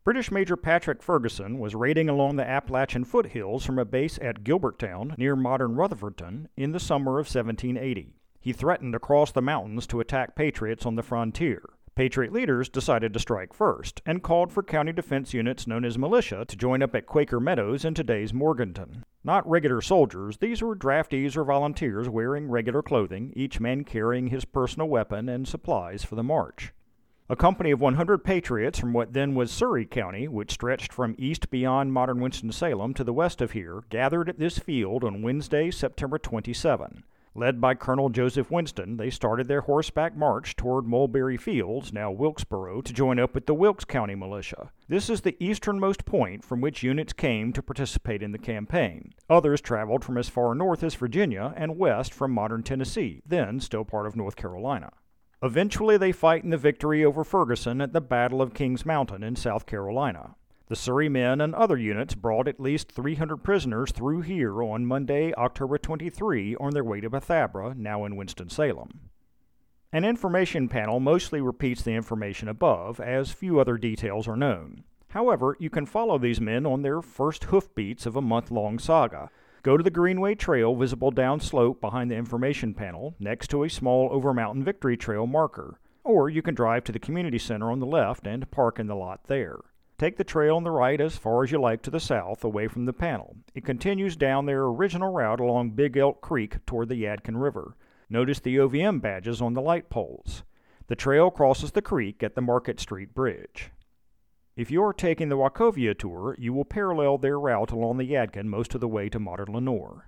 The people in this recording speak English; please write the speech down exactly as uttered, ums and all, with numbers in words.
British Major Patrick Ferguson was raiding along the Appalachian foothills from a base at Gilberttown, near modern Rutherfordton, in the summer of seventeen eighty. He threatened to cross the mountains to attack Patriots on the frontier. Patriot leaders decided to strike first, and called for county defense units known as militia to join up at Quaker Meadows in today's Morganton. Not regular soldiers, these were draftees or volunteers wearing regular clothing, each man carrying his personal weapon and supplies for the march. A company of one hundred patriots from what then was Surry County, which stretched from east beyond modern Winston-Salem to the west of here, gathered at this field on Wednesday, September twenty-seventh. Led by Colonel Joseph Winston, they started their horseback march toward Mulberry Fields, now Wilkesboro, to join up with the Wilkes County militia. This is the easternmost point from which units came to participate in the campaign. Others traveled from as far north as Virginia and west from modern Tennessee, then still part of North Carolina. Eventually they fight in the victory over Ferguson at the Battle of Kings Mountain in South Carolina. The Surry men and other units brought at least three hundred prisoners through here on Monday, October twenty-third, on their way to Bethabara, now in Winston-Salem. An information panel mostly repeats the information above, as few other details are known. However, you can follow these men on their first hoofbeats of a month-long saga. Go to the Greenway Trail visible downslope behind the information panel, next to a small Over-Mountain Victory Trail marker. Or you can drive to the community center on the left and park in the lot there. Take the trail on the right as far as you like to the south, away from the panel. It continues down their original route along Big Elk Creek toward the Yadkin River. Notice the O V M badges on the light poles. The trail crosses the creek at the Market Street Bridge. If you are taking the Wachovia tour, you will parallel their route along the Yadkin most of the way to modern Lenoir.